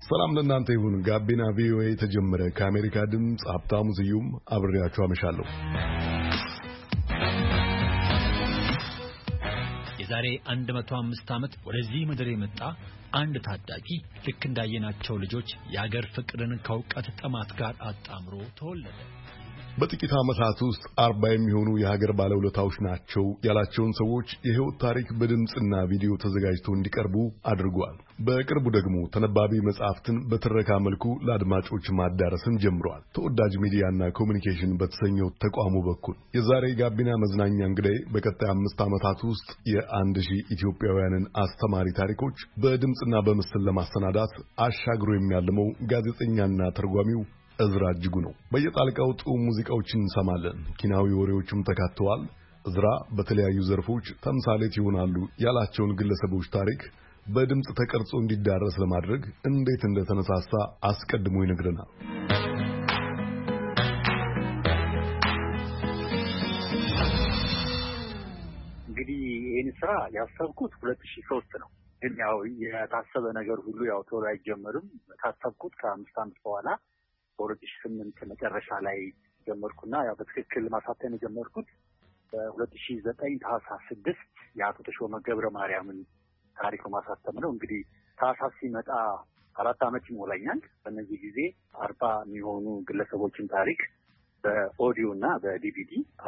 ሰላም ለእናንተ ይሁን። ጋቢና ቪኦኤ ተጀመረ። ከአሜሪካ ድምፅ ሀብታሙ ስዩም አብሬያችሁ አመሻለሁ። የዛሬ 105 ዓመት ወደዚህ ምድር የመጣ አንድ ታዳጊ ልክ እንዳየናቸው ልጆች የአገር ፍቅርን ከእውቀት ጥማት ጋር አጣምሮ ተወለደ። በጥቂት ዓመታት ውስጥ 40 የሚሆኑ የሀገር ባለውለታዎች ናቸው ያላቸውን ሰዎች የህይወት ታሪክ በድምጽና ቪዲዮ ተዘጋጅቶ እንዲቀርቡ አድርጓል። በቅርቡ ደግሞ ተነባቢ መጽሐፍትን በትረካ መልኩ ለአድማጮች ማዳረስን ጀምሯል። ተወዳጅ ሚዲያና ኮሚኒኬሽን በተሰኘው ተቋሙ በኩል የዛሬ ጋቢና መዝናኛ እንግዳይ በቀጣይ 5 ዓመታት ውስጥ የ1000 ኢትዮጵያውያንን አስተማሪ ታሪኮች በድምጽና በምስል ለማሰናዳት አሻግሮ የሚያልመው ጋዜጠኛና ተርጓሚው እዝራ እጅጉ ነው። በየጣልቃው ጥሩ ሙዚቃዎችን እንሰማለን። ኪናዊ ወሬዎችም ተካተዋል። እዝራ በተለያዩ ዘርፎች ተምሳሌት ይሆናሉ ያላቸውን ግለሰቦች ታሪክ በድምጽ ተቀርጾ እንዲዳረስ ለማድረግ እንዴት እንደተነሳሳ አስቀድሞ ይነግረናል። እንግዲህ ይህን ስራ ያሰብኩት 2003 ነው። ግን ያው የታሰበ ነገር ሁሉ ያው ቶሎ አይጀምርም። ታሰብኩት ከ5 ዓመት በኋላ በ2008 መጨረሻ ላይ ጀመርኩና ያው በትክክል ማሳተም የጀመርኩት በ2009 ታህሳስ 6 የአቶ ተሾመ ገብረ ማርያምን ታሪክ ማሳተም ነው። እንግዲህ ታህሳስ ሲመጣ 4 ዓመት ይሞላኛል። በእነዚህ ጊዜ 40 የሚሆኑ ግለሰቦችን ታሪክ በኦዲዮና በዲቪዲ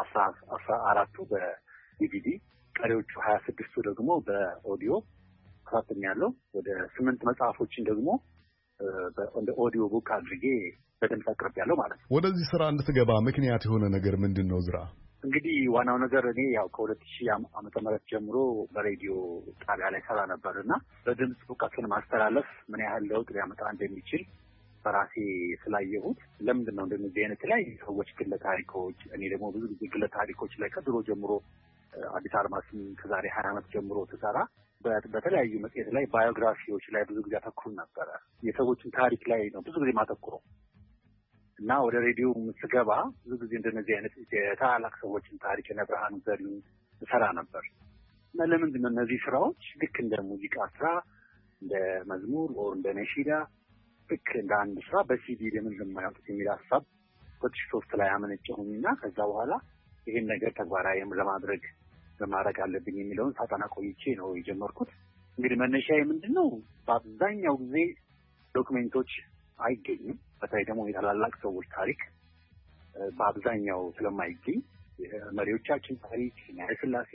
14ቱ በዲቪዲ ቀሪዎቹ 26ቱ ደግሞ በኦዲዮ አሳትሜያለሁ። ወደ 8 መጽሐፎችን ደግሞ እንደ ኦዲዮ ቡክ አድርጌ በደንብ አቅርቤያለሁ ማለት ነው። ወደዚህ ስራ እንድትገባ ምክንያት የሆነ ነገር ምንድነው ዝራ? እንግዲህ ዋናው ነገር እኔ ያው ከ2000 ዓመተ ምህረት ጀምሮ በሬዲዮ ጣቢያ ላይ ሰራ ነበርና በድምጽ እውቀትን ማስተላለፍ ምን ያህል ለውጥ ሊያመጣ እንደሚችል በራሴ ስላየሁት ለምንድን ነው እንደዚህ አይነት ላይ ሰዎች ግለ ታሪኮች እኔ ደግሞ ብዙ ጊዜ ግለ ታሪኮች ላይ ከድሮ ጀምሮ አዲስ አድማስም ከዛሬ 20 ዓመት ጀምሮ ተሰራ በተለያዩ መጽሔት ላይ ባዮግራፊዎች ላይ ብዙ ጊዜ አተኩር ነበረ። የሰዎችን ታሪክ ላይ ነው ብዙ ጊዜ ማተኩረው እና ወደ ሬዲዮ ስገባ ብዙ ጊዜ እንደነዚህ አይነት የታላላቅ ሰዎችን ታሪክ የነብርሃን ዘሪሁን ሰራ ነበር። እና ለምንድን ነው እነዚህ ስራዎች ልክ እንደ ሙዚቃ ስራ እንደ መዝሙር ወይ እንደ ነሺዳ ልክ እንደ አንድ ስራ በሲዲ ለምን እንደማያውቁት የሚል ሐሳብ 2003 ላይ አመነጨሁኝና ከዛ በኋላ ይሄን ነገር ተግባራዊ ለማድረግ አለብኝ የሚለውን ሳጠና ቆይቼ ነው የጀመርኩት። እንግዲህ መነሻዬ ምንድነው? በአብዛኛው ጊዜ ዶክመንቶች አይገኙም። በተለይ ደግሞ የታላላቅ ሰዎች ታሪክ በአብዛኛው ስለማይገኝ የመሪዎቻችን ታሪክ የኃይለሥላሴ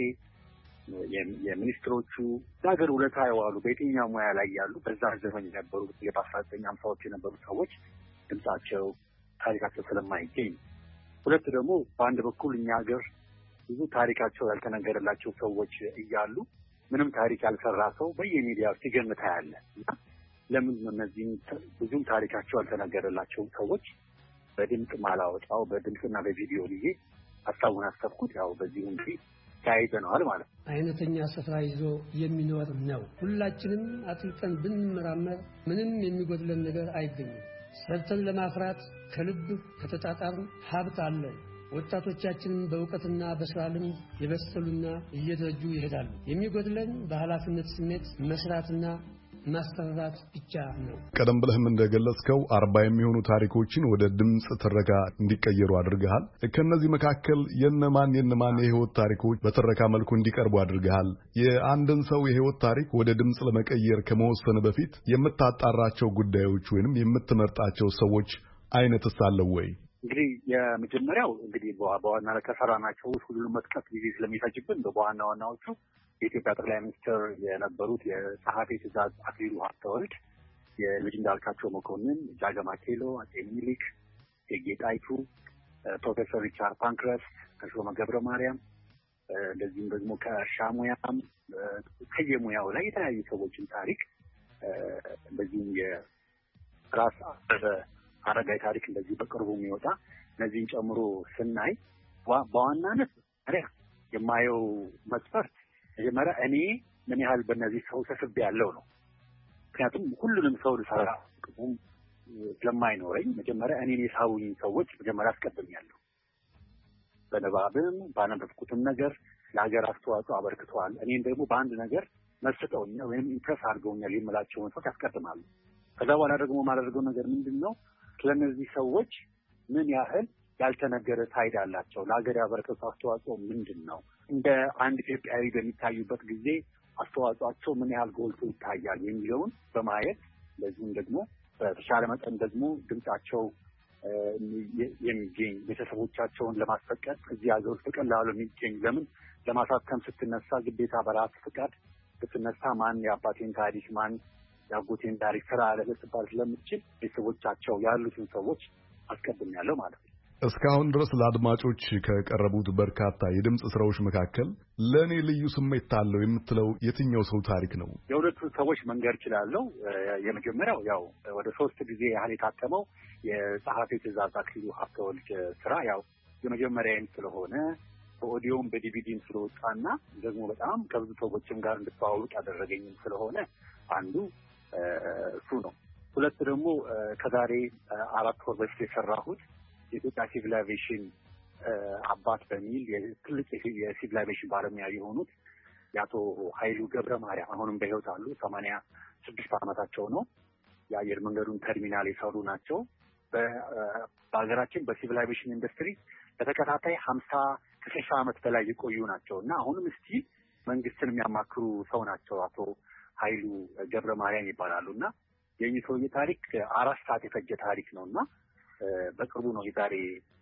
የሚኒስትሮቹ ሀገር ውለታ የዋሉ በየትኛው ሙያ ላይ ያሉ በዛ ዘመን የነበሩ በ1950ዎች የነበሩ ሰዎች ድምጻቸው ታሪካቸው ስለማይገኝ፣ ሁለት ደግሞ በአንድ በኩል እኛ ሀገር ብዙ ታሪካቸው ያልተነገረላቸው ሰዎች እያሉ ምንም ታሪክ ያልሰራ ሰው በየሚዲያው ሲገምታ ያለ ለምን እነዚህ ብዙም ታሪካቸው ያልተነገረላቸው ሰዎች በድምጽ ማላወጣው በድምጽና በቪዲዮ ልዬ ሐሳቡን አሰብኩት። ያው በዚህ እንግዲህ ታይዘናል ማለት ነው። አይነተኛ ስፍራ ይዞ የሚኖር ነው። ሁላችንም አጥልቀን ብንመራመር ምንም የሚጎድለን ነገር አይገኝም። ሰርተን ለማፍራት ከልብ ከተጣጣርን ሀብት አለን። ወጣቶቻችንን በእውቀትና በስራ ልምድ የበሰሉና እየደረጁ ይሄዳሉ። የሚጎድለን በኃላፊነት ስሜት መስራትና ማስተባባት ብቻ ነው። ቀደም ብለህም እንደገለጽከው 40 የሚሆኑ ታሪኮችን ወደ ድምጽ ትረካ እንዲቀየሩ አድርገሃል። ከነዚህ መካከል የነማን የህይወት ታሪኮች በትረካ መልኩ እንዲቀርቡ አድርገሃል? የአንድን ሰው የህይወት ታሪክ ወደ ድምጽ ለመቀየር ከመወሰን በፊት የምታጣራቸው ጉዳዮች ወይንም የምትመርጣቸው ሰዎች አይነትስ አለው ወይ? እንግዲህ የመጀመሪያው እንግዲህ በዋናነት ከሰራናቸው ሁሉንም መጥቀስ ጊዜ ስለሚፈጅብን በዋናዎቹ የኢትዮጵያ ጠቅላይ ሚኒስትር የነበሩት የጸሐፌ ትእዛዝ አክሊሉ ሀብተወልድ፣ የልጅ እንዳልካቸው መኮንን፣ ጃገማ ኬሎ፣ አጼ ምኒልክ፣ እቴጌ ጣይቱ፣ ፕሮፌሰር ሪቻርድ ፓንክረስት፣ ተሾመ ገብረ ማርያም እንደዚሁም ደግሞ ከእርሻ ሙያም ከየሙያው ላይ የተለያዩ ሰዎችን ታሪክ እንደዚሁም የራስ አረጋይ ታሪክ እንደዚህ በቅርቡ የሚወጣ እነዚህን ጨምሮ ስናይ በዋናነት የማየው መስፈርት መጀመሪያ እኔ ምን ያህል በእነዚህ ሰው ተስቤ ያለው ነው። ምክንያቱም ሁሉንም ሰው ልሰራ ስለማይኖረኝ መጀመሪያ እኔን የሳቡኝ ሰዎች መጀመሪያ አስቀድሜያለሁ። በንባብም ባነበብኩትም ነገር ለሀገር አስተዋጽኦ አበርክተዋል። እኔን ደግሞ በአንድ ነገር መስጠውኛል ወይም ኢምፕረስ አድርገውኛል የምላቸውን ሰዎች ያስቀድማሉ። ከዛ በኋላ ደግሞ ማድረገው ነገር ምንድነው ስለነዚህ ሰዎች ምን ያህል ያልተነገረ ፋይዳ አላቸው ለሀገር ያበረከቱት አስተዋጽኦ ምንድነው እንደ አንድ ኢትዮጵያዊ በሚታዩበት ጊዜ አስተዋጽኦአቸው ምን ያህል ጎልቶ ይታያል የሚለውን በማየት ለዚህም ደግሞ በተሻለ መጠን ደግሞ ድምጻቸው የሚገኝ ቤተሰቦቻቸውን ለማስፈቀድ እዚህ ሀገር ውስጥ በቀላሉ የሚገኝ ለምን ለማሳተም ስትነሳ ግዴታ በራስ ፍቃድ ስትነሳ ማን የአባቴን ታሪክ ማን ያጎቴን ታሪክ ስራ ለመስባል ስለምችል ቤተሰቦቻቸው ያሉትን ሰዎች አስቀድሜያለሁ ማለት ነው። እስካሁን ድረስ ለአድማጮች ከቀረቡት በርካታ የድምጽ ስራዎች መካከል ለኔ ልዩ ስሜት አለው የምትለው የትኛው ሰው ታሪክ ነው? የሁለቱ ሰዎች መንገር እችላለሁ። የመጀመሪያው ያው ወደ 3 ጊዜ ያህል የታተመው የጸሐፊ ትእዛዝ አክሊሉ ሀብተወልድ ስራ ያው የመጀመሪያዬም ስለሆነ በኦዲዮም በዲቪዲም ስለወጣና ደግሞ በጣም ከብዙ ሰዎችም ጋር እንድተዋወቅ ያደረገኝም ስለሆነ አንዱ እሱ ነው። ሁለት ደግሞ ከዛሬ 4 ወር በፊት የሰራሁት የኢትዮጵያ ሲቪል አቪዬሽን አባት በሚል ትልቅ የሲቪል አቪዬሽን ባለሙያ የሆኑት የአቶ ኃይሉ ገብረ ማርያም አሁንም በህይወት አሉ። 86 ዓመታቸው ነው። የአየር መንገዱን ተርሚናል የሰሩ ናቸው። በሀገራችን በሲቪል አቪዬሽን ኢንዱስትሪ በተከታታይ 60 ዓመት በላይ የቆዩ ናቸው እና አሁንም እስቲ መንግስትን የሚያማክሩ ሰው ናቸው። አቶ ኃይሉ ገብረ ማርያም ይባላሉና የዚህ ሰውዬ ታሪክ 4 ሰዓት የፈጀ ታሪክ ነውና በቅርቡ ነው የዛሬ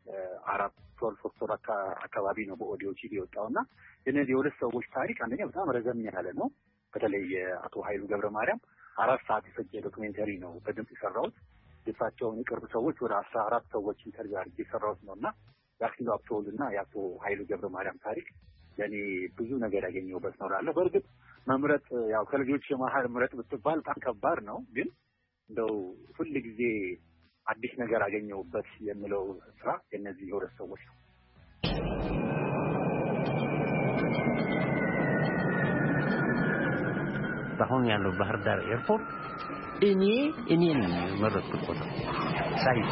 3 ወር አካባቢ ነው በኦዲዮ ቲቪ የወጣውና የነዚህ የሁለት ሰዎች ታሪክ አንደኛ በጣም ረዘም ያለ ነው። በተለይ አቶ ኃይሉ ገብረ ማርያም 4 ሰዓት የፈጀ ዶክመንተሪ ነው በድምጽ የሰራሁት። የእሳቸውን የቅርብ ሰዎች ወደ 14 ሰዎች ኢንተርቪው አድርጌ የሰራሁት ነውና የአክሊሉ ሀብተወልድና የአቶ ኃይሉ ገብረ ማርያም ታሪክ ለኔ ብዙ ነገር ያገኘሁበት ነው እላለሁ። በእርግጥ መምረጥ ያው ከልጆች መሀል ምረጥ ብትባል በጣም ከባድ ነው። ግን እንደው ሁሉ ጊዜ አዲስ ነገር አገኘሁበት የሚለው ስራ የነዚህ የሁለት ሰዎች ነው። አሁን ያለው ባህር ዳር ኤርፖርት እኔን መረጥኩት ቦታ ሳይት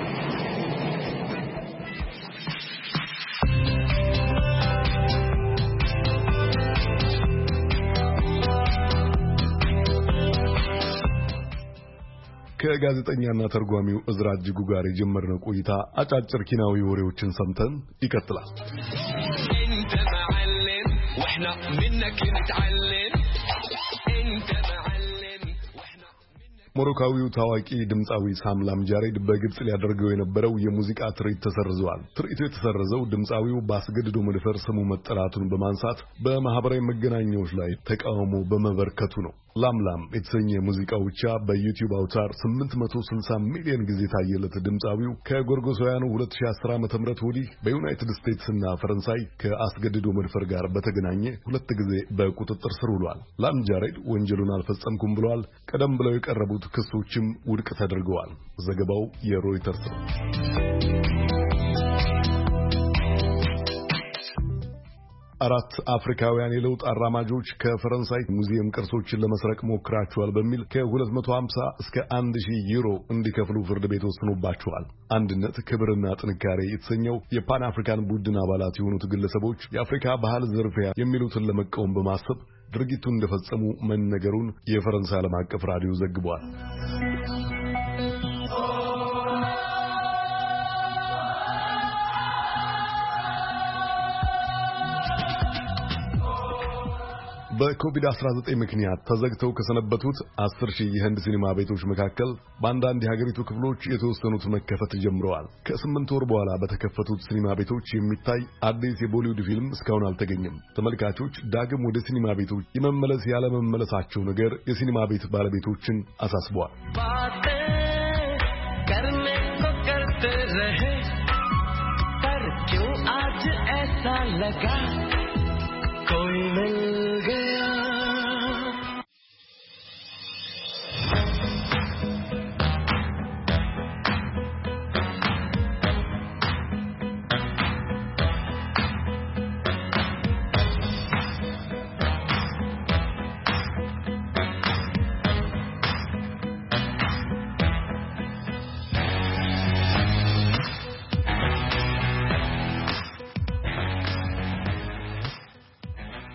ከጋዜጠኛና ተርጓሚው እዝራ እጅጉ ጋር የጀመርነው ቆይታ አጫጭር ኪናዊ ወሬዎችን ሰምተን ይቀጥላል። ሞሮካዊው ታዋቂ ድምጻዊ ሳም ላምጃሬድ በግብጽ ሊያደርገው የነበረው የሙዚቃ ትርኢት ተሰርዟል። ትርኢቱ የተሰረዘው ድምጻዊው በአስገድዶ መድፈር ስሙ መጠራቱን በማንሳት በማህበራዊ መገናኛዎች ላይ ተቃውሞ በመበርከቱ ነው። ላምላም የተሰኘ ሙዚቃው ብቻ በዩቲዩብ አውታር 860 ሚሊዮን ጊዜ ታየለት። ድምጻዊው ከጎርጎሳውያኑ 2010 ዓ.ም ወዲህ በዩናይትድ ስቴትስ እና ፈረንሳይ ከአስገድዶ መድፈር ጋር በተገናኘ 2 ጊዜ በቁጥጥር ስር ውሏል። ላምጃሬድ ወንጀሉን አልፈጸምኩም ብሏል። ቀደም ብለው የቀረቡት ክሶችም ውድቅ ተደርገዋል። ዘገባው የሮይተርስ ነው። አራት አፍሪካውያን የለውጥ አራማጆች ከፈረንሳይ ሙዚየም ቅርሶችን ለመስረቅ ሞክራቸዋል በሚል ከ250 እስከ 1000 ዩሮ እንዲከፍሉ ፍርድ ቤት ወስኖባቸዋል። አንድነት ክብርና ጥንካሬ የተሰኘው የፓን አፍሪካን ቡድን አባላት የሆኑት ግለሰቦች የአፍሪካ ባህል ዝርፊያ የሚሉትን ለመቃወም በማሰብ ድርጊቱን እንደፈጸሙ መነገሩን የፈረንሳይ ዓለም አቀፍ ራዲዮ ዘግቧል። በኮቪድ-19 ምክንያት ተዘግተው ከሰነበቱት 10,000 የህንድ ሲኒማ ቤቶች መካከል በአንዳንድ የሀገሪቱ ክፍሎች የተወሰኑት መከፈት ጀምረዋል። ከ8 ወር በኋላ በተከፈቱት ሲኒማ ቤቶች የሚታይ አዲስ የቦሊውድ ፊልም እስካሁን አልተገኘም። ተመልካቾች ዳግም ወደ ሲኒማ ቤቶች የመመለስ ያለመመለሳቸው ነገር የሲኒማ ቤት ባለቤቶችን አሳስበዋል። कोई मिल गया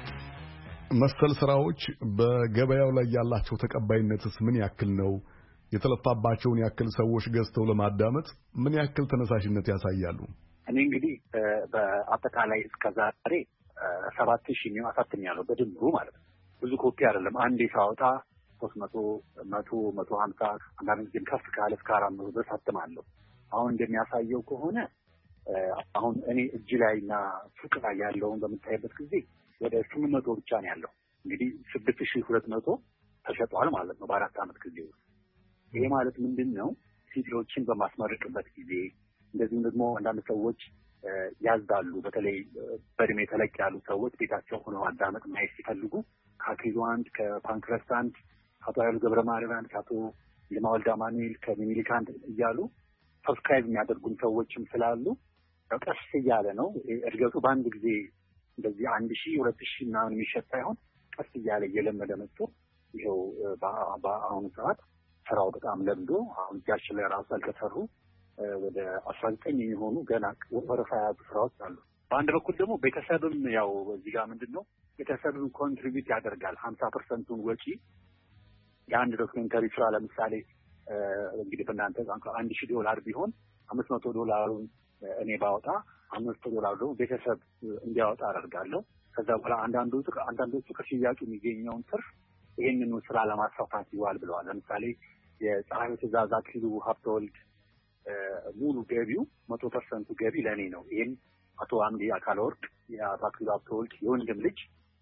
መሰል ስራዎች በገበያው ላይ ያላቸው ተቀባይነትስ ምን ያክል ነው? የተለፋባቸውን ያክል ሰዎች ገዝተው ለማዳመጥ ምን ያክል ተነሳሽነት ያሳያሉ? እኔ እንግዲህ በአጠቃላይ እስከዛሬ 7000 ነው አሳትሜያለሁ በድምሩ ማለት ነው። ብዙ ኮፒ አይደለም። አንዴ ሳወጣ 300 150 አንዳንድ ጊዜ ከፍ ካለ እስከ 400 ድረስ አትማለሁ። አሁን እንደሚያሳየው ከሆነ አሁን እኔ እጅ ላይና ሱቅ ላይ ያለውን በምታይበት ጊዜ ወደ 800 ብቻ ነው ያለው። እንግዲህ 6200 ተሸጧል ማለት ነው በ4 ዓመት ጊዜ ውስጥ። ይሄ ማለት ምንድነው? ሲዲዎችን በማስመረቅበት ጊዜ እንደዚህም ደግሞ አንዳንድ ሰዎች ያዛሉ። በተለይ በእድሜ ተለቅ ያሉ ሰዎች ቤታቸው ሆነው ማዳመጥ ማየት ሲፈልጉ ከአክሊሉ አንድ፣ ከፓንክረስት አንድ፣ ከአቶ ኃይሉ ገብረማርያም አንድ፣ ከአቶ ይልማ ወልደ አማኑኤል፣ ከሚኒሊክ አንድ እያሉ ሰብስክራይብ የሚያደርጉን ሰዎችም ስላሉ ቀስ እያለ ነው እድገቱ። በአንድ ጊዜ እንደዚህ 1000 2000 ምናምን የሚሸጥ ሳይሆን ቀስ እያለ እየለመደ መጥቶ ይኸው በአሁኑ ሰዓት ስራው በጣም ለምዶ አሁን እጃችን ላይ ራሱ ያልተሰሩ ወደ 19 የሚሆኑ ገና ወረፋ ያሉ ስራዎች አሉ። በአንድ በኩል ደግሞ ቤተሰብም ያው እዚህ ጋር ምንድነው ቤተሰብም ኮንትሪቢዩት ያደርጋል 50%ን ወጪ የአንድ ዶክመንተሪ ስራ ለምሳሌ እንግዲህ በእናንተ $1000 ቢሆን $500 እኔ ባወጣ $500 ደግሞ ቤተሰብ እንዲያወጣ አደርጋለሁ። ከዛ በኋላ አንዳንዶቹ ከሽያጩ የሚገኘውን ትርፍ ይሄንን ስራ ለማስፋፋት ይዋል ብለዋል። ለምሳሌ የፀሐዩ ትእዛዝ አክሊሉ ሀብተወልድ ሙሉ ገቢው 100% ገቢ ለኔ ነው። ይሄን አቶ አምዲ አካለወርቅ የአቶ አክሊሉ ሀብተወልድ የወንድም ልጅ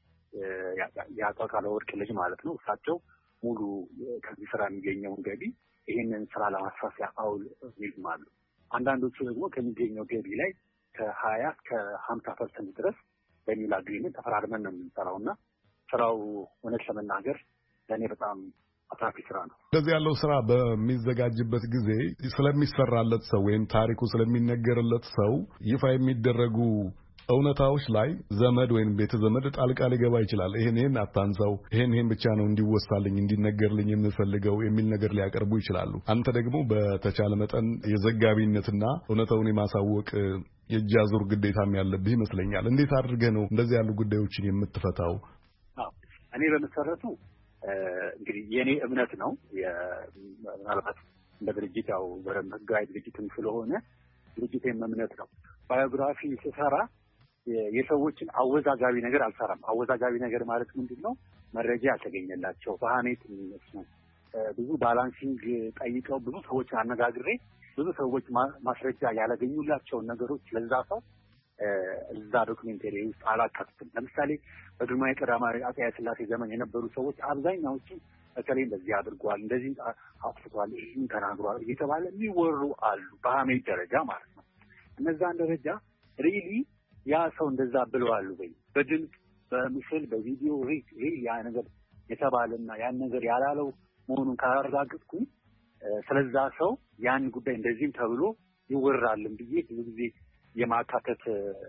የአቶ አካለወርቅ ልጅ ማለት ነው። እሳቸው ሙሉ ከዚህ ስራ የሚገኘውን ገቢ ይሄንን ስራ ለማስፋፊያ አውል ይልማሉ። አንዳንዶቹ ደግሞ ከሚገኘው ገቢ ላይ ከ20 እስከ 50% ድረስ በሚል አግሪመንት ተፈራርመን ነው የምንሰራውና ስራው እውነት ለመናገር ለእኔ በጣም አትራፊ ስራ ነው። እንደዚህ ያለው ስራ በሚዘጋጅበት ጊዜ ስለሚሰራለት ሰው ወይም ታሪኩ ስለሚነገርለት ሰው ይፋ የሚደረጉ እውነታዎች ላይ ዘመድ ወይም ቤተ ዘመድ ጣልቃ ሊገባ ይችላል። ይሄን አታንሳው፣ ይሄን ብቻ ነው እንዲወሳልኝ እንዲነገርልኝ የምፈልገው የሚል ነገር ሊያቀርቡ ይችላሉ። አንተ ደግሞ በተቻለ መጠን የዘጋቢነትና እውነታውን የማሳወቅ የእጅ አዙር ግዴታም ያለብህ ይመስለኛል። እንዴት አድርገህ ነው እንደዚህ ያሉ ጉዳዮችን የምትፈታው? እኔ በመሰረቱ እንግዲህ የኔ እምነት ነው ምናልባት እንደ ድርጅት ያው ህጋዊ ድርጅትም ስለሆነ ድርጅቴም እምነት ነው። ባዮግራፊ ስሰራ የሰዎችን አወዛጋቢ ነገር አልሰራም። አወዛጋቢ ነገር ማለት ምንድነው? መረጃ ያልተገኘላቸው በሐሜት የሚመስሉ ብዙ ባላንሲንግ ጠይቀው ብዙ ሰዎችን አነጋግሬ ብዙ ሰዎች ማስረጃ ያላገኙላቸውን ነገሮች ለዛ ሰው እዛ ዶክመንተሪ ውስጥ አላካትትም። ለምሳሌ በግርማዊ ቀዳማዊ አፄ ኃይለ ሥላሴ ዘመን የነበሩ ሰዎች አብዛኛዎቹ በተለይ እንደዚህ አድርጓል፣ እንደዚህ አጥፍቷል፣ ይህን ተናግሯል እየተባለ የሚወሩ አሉ፣ በሐሜት ደረጃ ማለት ነው። እነዛን ደረጃ ሪሊ ያ ሰው እንደዛ ብለዋል ወይ በድምፅ በምስል በቪዲዮ ሪሊ ያ ነገር የተባለና ያን ነገር ያላለው መሆኑን ካላረጋገጥኩኝ ስለዛ ሰው ያን ጉዳይ እንደዚህም ተብሎ ይወራልን ብዬ ብዙ ጊዜ የማካተት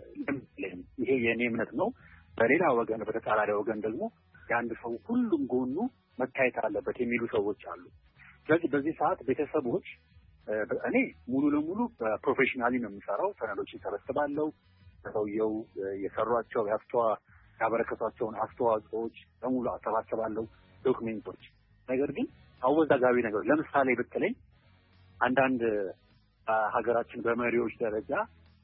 ይሄ የኔ እምነት ነው። በሌላ ወገን በተጻራሪ ወገን ደግሞ የአንድ ሰው ሁሉም ጎኑ መታየት አለበት የሚሉ ሰዎች አሉ። ስለዚህ በዚህ ሰዓት ቤተሰቦች እኔ ሙሉ ለሙሉ ፕሮፌሽናሊ ነው የምሰራው። ሰነዶችን ሰበስባለሁ። ሰውየው የሰሯቸው ያበረከቷቸውን አስተዋጽኦዎች በሙሉ አሰባስባለሁ፣ ዶክሜንቶች። ነገር ግን አወዛጋቢ ነገሮች ለምሳሌ ብትለኝ አንዳንድ ሀገራችን በመሪዎች ደረጃ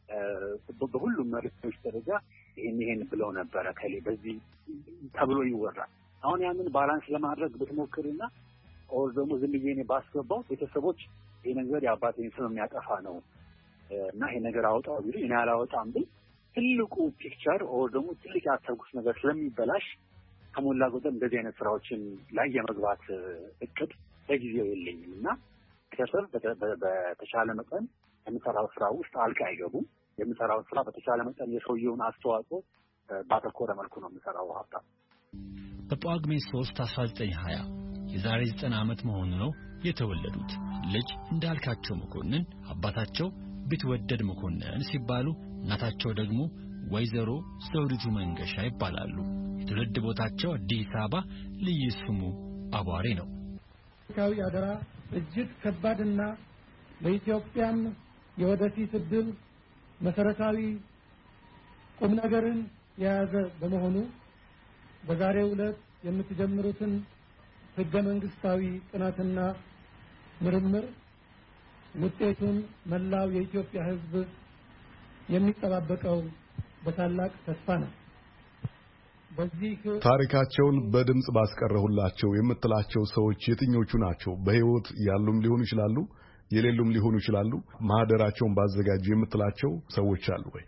በሁሉም መሪዎች ደረጃ ይሄን ብለው ነበረ ከሌ በዚህ ተብሎ ይወራል። አሁን ያንን ባላንስ ለማድረግ ብትሞክርና ኦር ደግሞ ዝም ብዬ እኔ ባስገባው ቤተሰቦች ይሄ ነገር የአባቴን ስም የሚያጠፋ ነው እና ይሄ ነገር አውጣው ቢሉ እኔ አላወጣም ብል ትልቁ ፒክቸር ኦር ደግሞ ትልቅ ያሰብኩት ነገር ስለሚበላሽ ከሞላ ጎደል እንደዚህ አይነት ስራዎችን ላይ የመግባት እቅድ ለጊዜው የለኝም እና ቤተሰብ በተቻለ መጠን የምሰራው ስራ ውስጥ አልቃ አይገቡም። የምሰራው ስራ በተቻለ መጠን የሰውየውን አስተዋጽኦ ባተኮረ መልኩ ነው የምሰራው። ሀብታም በጳጉሜ 3 1920 የዛሬ 90 ዓመት መሆኑ ነው የተወለዱት ልጅ እንዳልካቸው መኮንን አባታቸው ቢትወደድ መኮንን ሲባሉ እናታቸው ደግሞ ወይዘሮ ዘውዲቱ መንገሻ ይባላሉ። የትውልድ ቦታቸው አዲስ አበባ፣ ልዩ ስሙ አቧሬ ነው። ታሪካዊ አደራ እጅግ ከባድና ለኢትዮጵያም የወደፊት ዕድል መሰረታዊ ቁም ነገርን የያዘ በመሆኑ በዛሬው ዕለት የምትጀምሩትን ህገ መንግስታዊ ጥናትና ምርምር ውጤቱን መላው የኢትዮጵያ ሕዝብ የሚጠባበቀው በታላቅ ተስፋ ነው። በዚህ ታሪካቸውን በድምጽ ባስቀረሁላቸው የምትላቸው ሰዎች የትኞቹ ናቸው? በህይወት ያሉም ሊሆኑ ይችላሉ፣ የሌሉም ሊሆኑ ይችላሉ። ማህደራቸውን ባዘጋጁ የምትላቸው ሰዎች አሉ ወይ?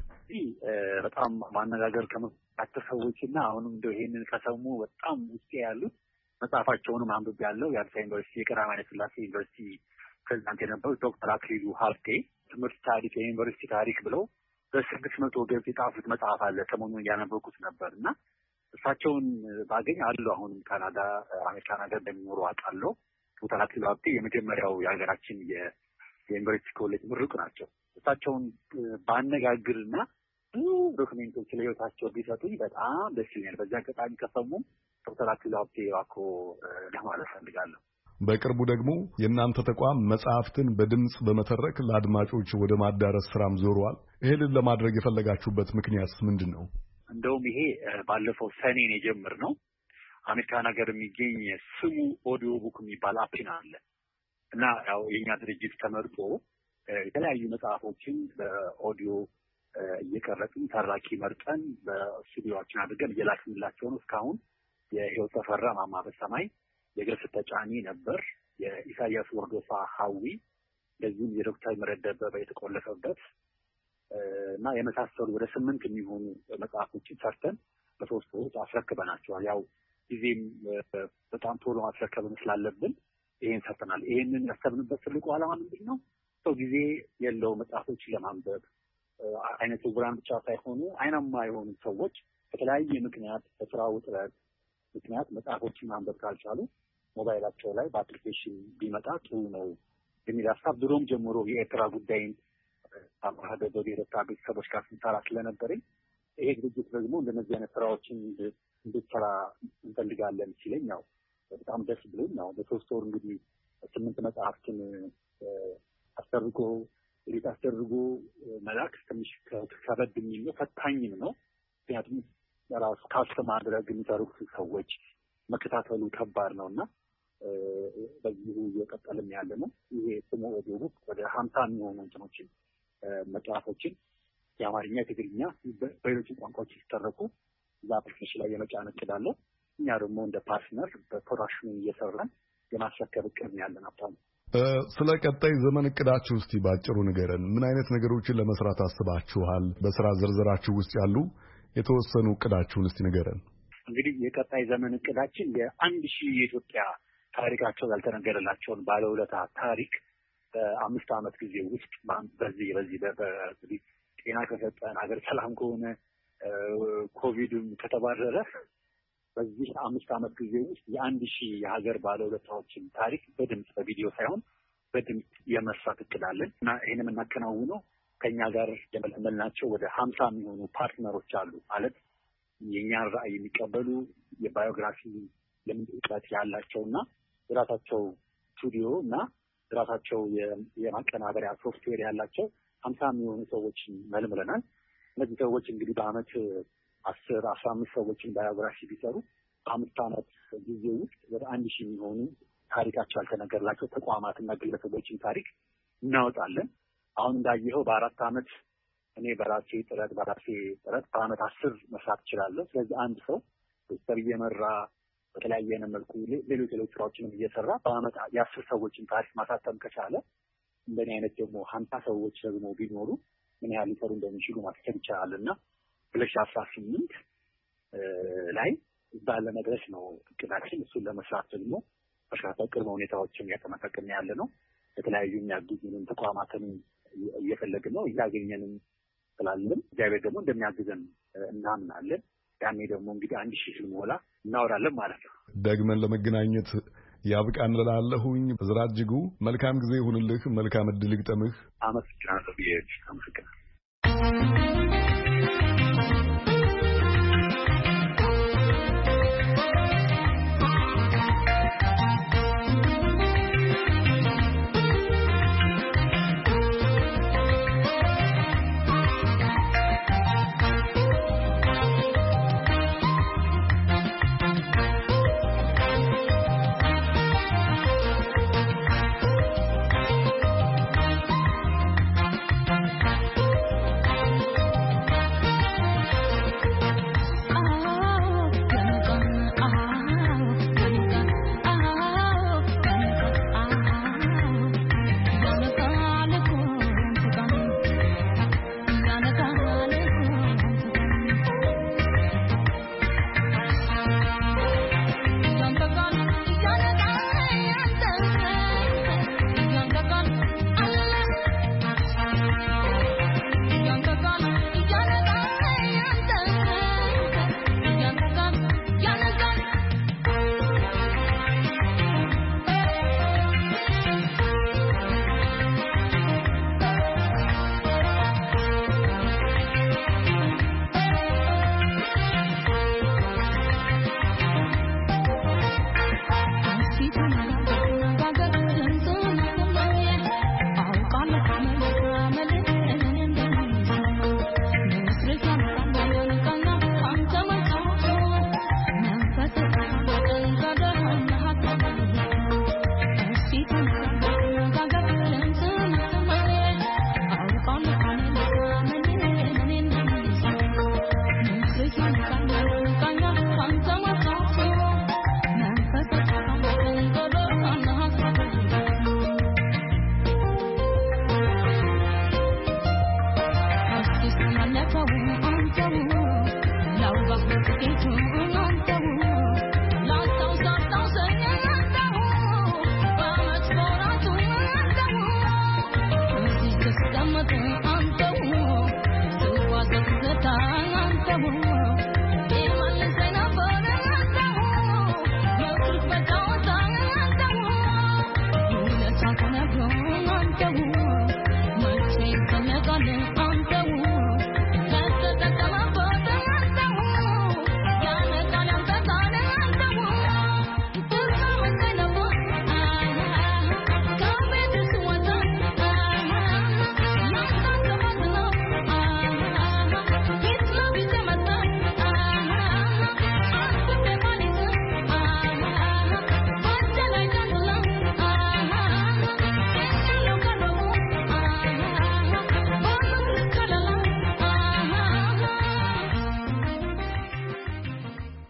በጣም ማነጋገር ከመጣቸው ሰዎችና አሁንም እንደው ይሄንን ከሰሙ በጣም ውስጤ ያሉት መጽሐፋቸውንም አንብቤ ያለው የአዲስ አበባ ዩኒቨርሲቲ የቀዳማዊ ኃይለ ሥላሴ ዩኒቨርሲቲ ፕሬዚዳንት የነበሩት ዶክተር አክሊሉ ሀብቴ ትምህርት ታሪክ የዩኒቨርሲቲ ታሪክ ብለው በ600 ገጽ የጻፉት መጽሐፍ አለ። ሰሞኑን እያነበብኩት ነበር እና እሳቸውን ባገኝ አሉ አሁንም ካናዳ አሜሪካን ሀገር እንደሚኖሩ አውቃለሁ። ዶክተር አክሊሉ ሀብቴ የመጀመሪያው የሀገራችን የዩኒቨርሲቲ ኮሌጅ ምሩቅ ናቸው። እሳቸውን ባነጋግርና ብዙ ዶክሜንቶች ለህይወታቸው ቢሰጡኝ በጣም ደስ ይለኛል። በዚህ አጋጣሚ ከሰሙ ዶክተር አክሊሉ ሀብቴ እባክዎ ለማለት ፈልጋለሁ። በቅርቡ ደግሞ የእናንተ ተቋም መጽሐፍትን በድምጽ በመተረክ ለአድማጮች ወደ ማዳረስ ስራም ዞሯል። ይሄንን ለማድረግ የፈለጋችሁበት ምክንያት ምንድን ነው? እንደውም ይሄ ባለፈው ሰኔን የጀመርነው አሜሪካን ሀገር የሚገኝ ስሙ ኦዲዮ ቡክ የሚባል አፕሽን አለ እና ያው የኛ ድርጅት ተመርጦ የተለያዩ መጽሐፎችን በኦዲዮ እየቀረጽን ተራኪ መርጠን በስቱዲዮአችን አድርገን እየላክንላቸው ነው። እስካሁን የህይወት ተፈራ ማማ በሰማይ፣ የግርፍ ተጫኒ ነበር፣ የኢሳያስ ወርዶሳ ሀዊ፣ እንደዚሁም የዶክተር ምህረት ደበበ የተቆለፈበት እና የመሳሰሉ ወደ 8 የሚሆኑ መጽሐፎችን ሰርተን በ3 ወር አስረክበናቸዋል። ያው ጊዜም በጣም ቶሎ ማስረከብን ስላለብን ይሄን ሰርተናል። ይሄንን ያሰብንበት ትልቁ ዓላማ ምንድን ነው? ሰው ጊዜ የለው መጽሐፎችን ለማንበብ አይነት ውራን ብቻ ሳይሆኑ አይናማ የሆኑ ሰዎች በተለያየ ምክንያት በስራ ውጥረት ምክንያት መጽሐፎችን ማንበብ ካልቻሉ ሞባይላቸው ላይ በአፕሊኬሽን ቢመጣ ጥሩ ነው የሚል ሀሳብ ድሮም ጀምሮ የኤርትራ ጉዳይን አማሃደ በኤርትራ ቤተሰቦች ጋር ስንሰራ ስለነበረኝ ይሄ ድርጅት ደግሞ እንደነዚህ አይነት ስራዎችን እንድትሰራ እንፈልጋለን ሲለኝ ያው በጣም ደስ ብሎኝ ያው በ3 ወር እንግዲህ 8 መጽሐፍትን አስደርጎ ሪት አስደርጎ መላክ ትንሽ ከበድ የሚል ነው፣ ፈታኝም ነው። ምክንያቱም ራሱ ካስተ ማድረግ የሚሰሩት ሰዎች መከታተሉ ከባድ ነውና በዚሁ እየቀጠልን ያለ ነው። ይሄ ስሙ ኦዲዮ ቡክ ወደ 50 የሚሆኑ እንትኖችን መጽሐፎችን የአማርኛ፣ የትግርኛ በሌሎች ቋንቋዎች ሲተረኩ እዛ አፕሊኬሽን ላይ የመጫን እቅድ አለ። እኛ ደግሞ እንደ ፓርትነር በፕሮዳክሽኑ እየሰራን የማስረከብ እቅድ ያለን አባል። ስለ ቀጣይ ዘመን እቅዳችሁ እስቲ ባጭሩ ንገረን። ምን አይነት ነገሮችን ለመስራት አስባችኋል? በስራ ዝርዝራችሁ ውስጥ ያሉ የተወሰኑ እቅዳችሁን እስቲ ንገረን። እንግዲህ የቀጣይ ዘመን እቅዳችን የ1000 የኢትዮጵያ ታሪካቸው ያልተነገረላቸውን ባለውለታ ታሪክ በ5 ዓመት ጊዜ ውስጥ በዚህ ጤና ከሰጠን ሀገር ሰላም ከሆነ ኮቪድም ከተባረረ በዚህ 5 ዓመት ጊዜ ውስጥ የ1000 የሀገር ባለውለታዎችን ታሪክ በድምጽ በቪዲዮ ሳይሆን በድምጽ የመስራት እቅድ አለን እና ይህን የምናከናውነው ከኛ ጋር የመለመልናቸው ወደ 50 የሚሆኑ ፓርትነሮች አሉ። ማለት የኛን ራዕይ የሚቀበሉ የባዮግራፊ ልምድ እውቀት ያላቸውና የራሳቸው ስቱዲዮ እና የራሳቸው የማቀናበሪያ ሶፍትዌር ያላቸው 50 የሚሆኑ ሰዎችን መልምለናል። እነዚህ ሰዎች እንግዲህ በአመት 10-15 ሰዎችን ባዮግራፊ ቢሰሩ በ5 ዓመት ጊዜ ውስጥ ወደ 1000 የሚሆኑ ታሪካቸው ያልተነገረላቸው ተቋማትና ግለሰቦችን ታሪክ እናወጣለን። አሁን እንዳየኸው በ4 ዓመት እኔ በራሴ ጥረት በአመት 10 መስራት እችላለሁ። ስለዚህ አንድ ሰው ቤተሰብ እየመራ በተለያየ መልኩ ሌሎች ስራዎችንም እየሰራ በአመት የ10 ሰዎችን ታሪክ ማሳተም ከቻለ እንደኔ አይነት ደግሞ 50 ሰዎች ደግሞ ቢኖሩ ምን ያህል ሊሰሩ እንደሚችሉ ማስከብ ይቻላልና 2018 ላይ እዛ ለመድረስ ነው እቅዳችን። እሱን ለመስራት ደግሞ በርካታ ቅድመ ሁኔታዎችን እያጠናቀቅን ያለ ነው። የተለያዩ የሚያግዙንን ተቋማትን እየፈለግን ነው፣ እያገኘንም ስላለን እግዚአብሔር ደግሞ እንደሚያግዘን እናምናለን። ያኔ ደግሞ እንግዲህ 1000 ስንሞላ እናወራለን ማለት ነው። ደግመን ለመገናኘት ያብቃን እላለሁኝ። እዝራ እጅጉ መልካም ጊዜ ይሁንልህ፣ መልካም እድል ይግጠምህ። አመሰግናለሁ። አመሰግናለሁ።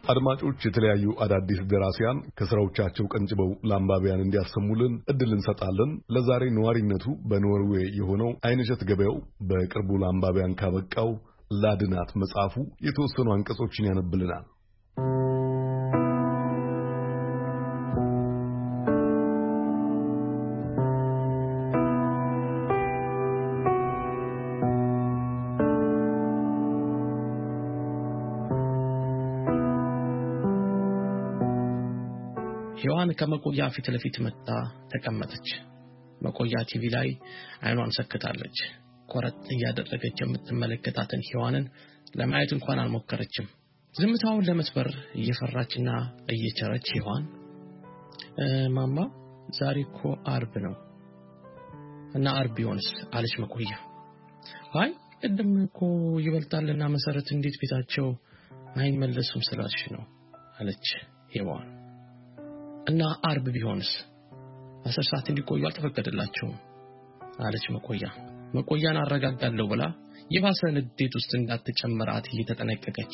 አድማጮች የተለያዩ አዳዲስ ደራሲያን ከስራዎቻቸው ቀንጭበው ለአንባቢያን እንዲያሰሙልን እድል እንሰጣለን። ለዛሬ ነዋሪነቱ በኖርዌይ የሆነው አይንሸት ገበያው በቅርቡ ለአንባቢያን ካበቃው ላድናት መጽሐፉ የተወሰኑ አንቀጾችን ያነብልናል። ሔዋን ከመቆያ ፊት ለፊት መጣ ተቀመጠች። መቆያ ቲቪ ላይ አይኗን ሰክታለች። ቆረጥ ያደረገች የምትመለከታትን ሔዋንን ለማየት እንኳን አልሞከረችም። ዝምታውን ለመስበር እየፈራችና እየቸረች ሔዋን ማማ ዛሬ እኮ አርብ ነው እና አርብ ቢሆንስ አለች መቆያ። አይ ቅድም እኮ ይበልጣልና መሰረት እንዴት ቤታቸው አይመለሱም ስላልሽ ነው አለች ሔዋን። እና አርብ ቢሆንስ 10 ሰዓት እንዲቆዩ አልተፈቀደላቸውም አለች መቆያ። መቆያን አረጋጋለሁ ብላ የባሰ ንዴት ውስጥ እንዳትጨምራት እየተጠነቀቀች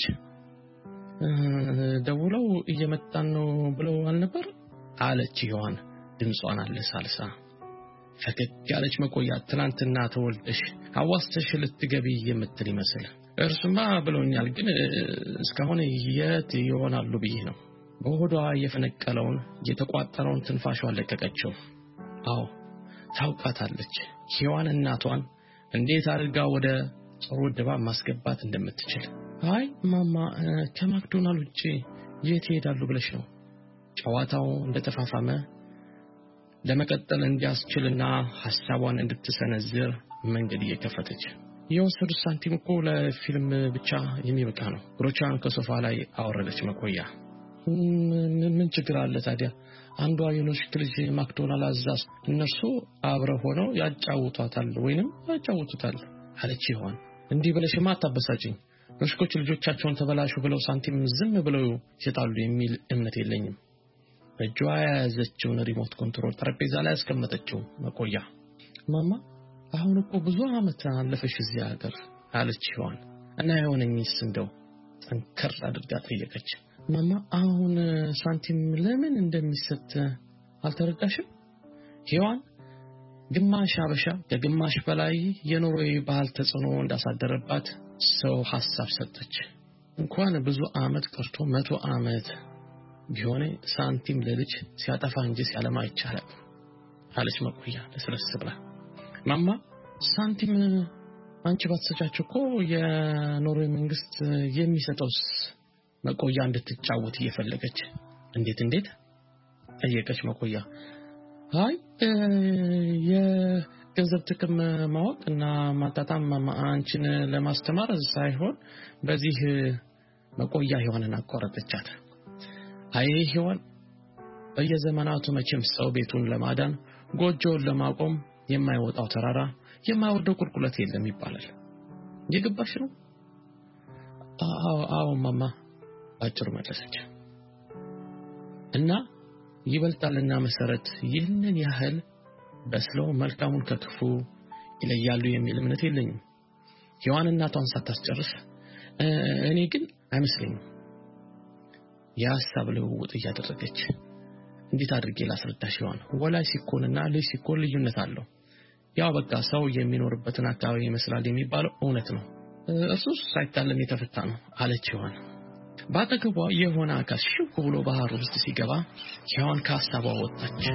ደውለው እየመጣን ነው ብለው አልነበር አለች ሔዋን ድምጿን አለሳልሳ። ፈገግ ያለች መቆያ ትናንትና ተወልደሽ አዋስተሽ ልትገቢ የምትል ይመስል እርሱማ ብለውኛል፣ ግን እስካሁን የት ይሆናሉ ብዬ ነው። በሆዷ የፈነቀለውን የተቋጠረውን ትንፋሿን ለቀቀችው። አዎ ታውቃታለች ሔዋን እናቷን እንዴት አድርጋ ወደ ጥሩ ድባብ ማስገባት እንደምትችል። አይ ማማ ከማክዶናልድ ውጪ የት ይሄዳሉ ብለሽ ነው? ጨዋታው እንደተፋፋመ ለመቀጠል እንዲያስችልና ሐሳቧን እንድትሰነዝር መንገድ እየከፈተች የወሰዱት ሳንቲም እኮ ለፊልም ብቻ የሚበቃ ነው። ሮቻን ከሶፋ ላይ አወረደች መቆያ። ምን ችግር አለ ታዲያ? አንዷ የኖሽክ ልጅ ማክዶናልድ አዛዝ እነርሱ አብረው ሆነው ያጫውቷታል ወይንም ያጫውቱታል አለች ሔዋን። እንዲህ ብለሽማ አታበሳጭኝ። ኖሽኮች ልጆቻቸውን ተበላሹ ብለው ሳንቲም ዝም ብለው ይሰጣሉ የሚል እምነት የለኝም። በእጇ ያዘችውን ሪሞት ኮንትሮል ጠረጴዛ ላይ አስቀመጠችው መቆያ። ማማ አሁን እኮ ብዙ አመት አለፈሽ እዚህ ሀገር አለች ሔዋን። እና የሆነኝስ እንደው ጠንከር አድርጋ ጠየቀች። ማማ አሁን ሳንቲም ለምን እንደሚሰጥ አልተረዳሽም? ሔዋን ግማሽ አበሻ ከግማሽ በላይ የኖርዌይ ባህል ተጽዕኖ እንዳሳደረባት ሰው ሐሳብ ሰጠች። እንኳን ብዙ አመት ቀርቶ 100 አመት ቢሆን ሳንቲም ለልጅ ሲያጠፋ እንጂ ሲያለማ አይቻልም አለች መቆያ ለስለስ ብላ። ማማ ሳንቲም አንቺ ባትሰጫቸው እኮ የኖርዌይ መንግስት የሚሰጠውስ መቆያ እንድትጫወት እየፈለገች እንዴት ጠየቀች መቆያ። አይ የገንዘብ ጥቅም ማወቅና ማጣጣም አንቺን ለማስተማር ሳይሆን በዚህ መቆያ ሔዋንን አቋረጠቻት። አይ ሔዋን በየዘመናቱ መቼም ሰው ቤቱን ለማዳን ጎጆውን ለማቆም የማይወጣው ተራራ የማይወርደው ቁልቁለት የለም ይባላል። የገባሽ ነው? አዎ ማማ አጭር መለሰች። እና ይበልጣልና መሰረት ይህንን ያህል በስለው መልካሙን ከክፉ ይለያሉ የሚል እምነት የለኝም። ሔዋን እናቷን ሳታስጨርስ እኔ ግን አይመስለኝም የሐሳብ ልውውጥ እያደረገች እንዴት አድርጌ ላስረዳሽ ሔዋን? ወላጅ ሲኮንና ልጅ ሲኮን ልዩነት አለው። ያው በቃ ሰው የሚኖርበትን አካባቢ ይመስላል የሚባለው እውነት ነው። እሱስ ሳይታለም የተፈታ ነው አለች ሔዋን። ባጠገቧ የሆነ አካል ሽው ብሎ ባህር ውስጥ ሲገባ ሔዋን ከሐሳቧ ወጣች።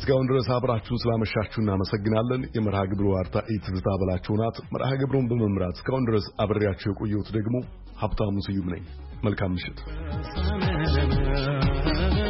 እስካሁን ድረስ አብራችሁን ስላመሻችሁ እናመሰግናለን። የመርሃ ግብሩ አርታኢ ትዝታ በላቸው ናት። መርሃ ግብሩን በመምራት እስካሁን ድረስ አብሬያችሁ የቆየሁት ደግሞ ሀብታሙ ስዩም ነኝ። መልካም ምሽት።